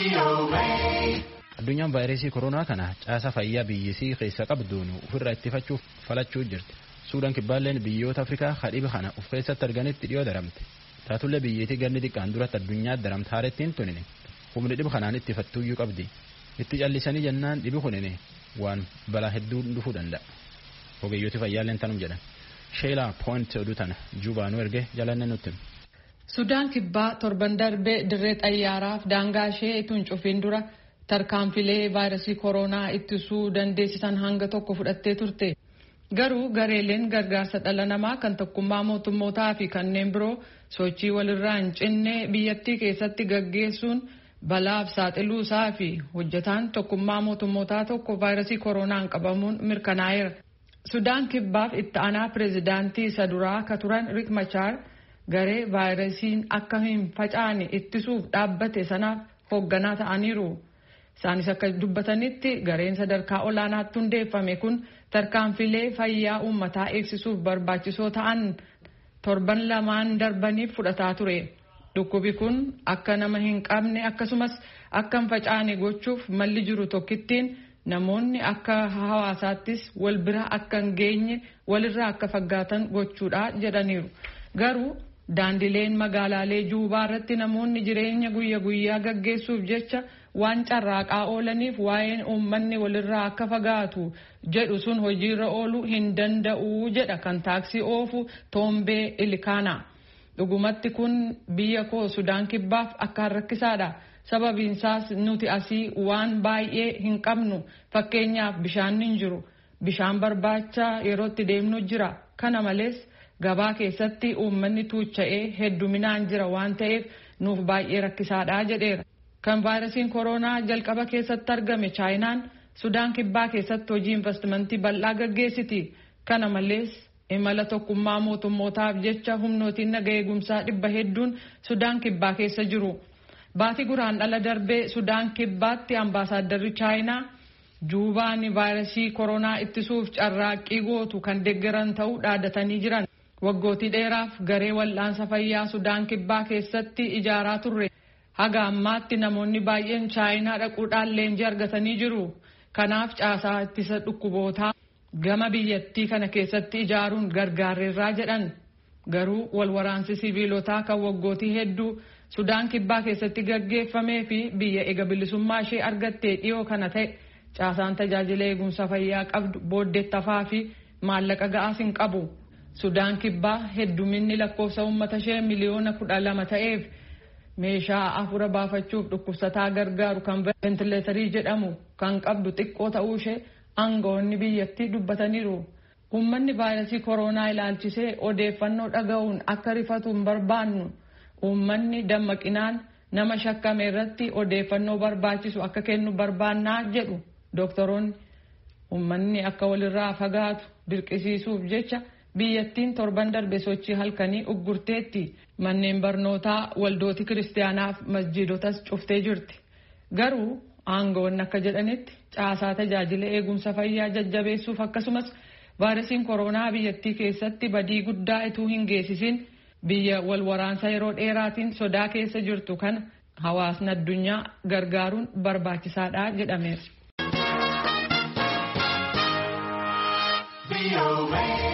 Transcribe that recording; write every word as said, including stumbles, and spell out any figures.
Addunyaan vaayirasii koronaa kana caasa fayyaa biyyisii keessa qabduun ofirraa ittifachuuf falachuu jirti. Suudaan kibbaalleen biyyoota Afrikaa hadhiba kana of keessatti arganitti dhiyoo daramte. Taatullee biyyeetii ganni xiqqaan duratti addunyaa daramte haarettiin tunine humni dhiba kanaan ittifattuuyyuu qabdi. Itti callisanii jennaan dhibi kunine waan balaa hedduu dhufuu danda'a. Ogeeyyooti fayyaalleen tanum jedhan. Sheelaa Point oduu tana Juubaanuu erge jalanne nutti. Sudaan kibbaa torban darbee dirree xayyaaraaf daangaa ishee ituun cufiin dura tarkaanfilee vaayirasii koronaa ittisuu dandeessisan hanga tokko fudhattee turte. Garuu gareeleen gargaarsa dhala namaa kan tokkummaa mootummootaa fi kanneen biroo sochii walirraa hin cinne biyyattii keessatti gaggeessuun balaaf saaxiluu isaa fi hojjetaan tokkummaa mootummootaa tokko vaayirasii koronaan qabamuun mirkanaa'eera. Sudaan kibbaaf itti aanaa pireezidaantii isa duraa akka turan Riek Machar garee vaayirasiin akka hin facaane ittisuuf dhaabbate sanaaf hoogganaa ta'aniiru. Isaanis akka dubbatanitti gareen sadarkaa olaanaatti hundeeffame kun tarkaanfilee fayyaa uummataa eegsisuuf barbaachisoo ta'an torban lamaan darbaniif fudhataa ture. Dhukkubi kun akka nama hin qabne akkasumas akka hin facaane gochuuf malli jiru tokkittiin namoonni akka hawaasaattis wal bira akka hin geenye walirraa akka faggaatan gochuudha jedhaniiru. Garuu daandileen magaalaalee Juubaa irratti namoonni jireenya guyya guyyaa gaggeessuuf jecha waan carraaqaa oolaniif waa'een uummanni walirraa akka fagaatu jedhu sun hojiirra ooluu hin danda'u jedha kan taaksii oofu Toombee Ilikaana. Dhugumatti kun biyya koo Sudaan kibbaaf akka rakkisaadha. Sababiinsaas nuti asii waan baay'ee hin qabnu, fakkeenyaaf bishaan hin jiru. Bishaan barbaacha yerootti deemnu jira. Kana malees gabaa keessatti uummanni tuucha'ee hedduminaan jira waan ta'eef nuuf baay'ee rakkisaadha jedheera. Kan vaayirasiin koronaa jalqaba keessatti argame Chaayinaan Sudaan kibbaa keessatti hojii investimentii bal'aa gaggeessiti. Kana malees imala tokkummaa mootummootaaf jecha humnootiin nagaa eegumsaa dhibba hedduun Sudaan kibbaa keessa jiru. Baatii guraandhala darbee Sudaan kibbaatti ambaasaaddarri Chaayinaa Juubaan vaayirasii koronaa ittisuuf carraaqqii gootu kan deeggaran ta'uu dhaadatanii jiran. Waggootii dheeraaf garee wal'aansa fayyaa Sudaan kibbaa keessatti ijaaraa turre. Haga ammaatti namoonni baay'een Chaayinaa dhaquudhaan leenjii argatanii jiru. Kanaaf caasaa ittisa dhukkubootaa gama biyyattii kana keessatti ijaaruun gargaareerraa jedhan. Garuu walwaraansi siviilotaa kan waggootii hedduu Sudaan kibbaa keessatti gaggeeffamee fi biyya eega bilisummaa ishee argattee dhiyoo kana ta'e caasaan tajaajila eegumsa fayyaa qabdu booddeettafaa fi maallaqa ga'aas hin qabu. Sudaan kibbaa hedduminni lakkoofsa uummata ishee miliyoona kudha lama ta'eef meeshaa afura baafachuuf dhukkubsataa gargaaru kan ventileetarii jedhamu kan qabdu xiqqoo ta'uu ishee aangawoonni biyyattii dubbataniiru. Uummanni vaayirasii koronaa ilaalchisee odeeffannoo dhaga'uun akka rifatu hin barbaannu. Uummanni dammaqinaan nama shakkame irratti odeeffannoo barbaachisu akka kennu barbaannaa jedhu doktoroonni. Uummanni akka walirraa fagaatu dirqisiisuuf jecha biyyattiin torban darbe sochii halkanii uggurteetti. Manneen barnootaa, waldooti kiristaanaaf masjiidotas cuftee jirti. Garuu aangawoonni akka jedhanitti caasaa tajaajila eegumsa fayyaa jajjabeessuuf akkasumas vaayirasiin koronaa biyyattii keessatti badii guddaa ituu hin geessisin biyya wal waraansa yeroo dheeraatiin sodaa keessa jirtu kana hawaasni addunyaa gargaaruun barbaachisaadha jedhameera.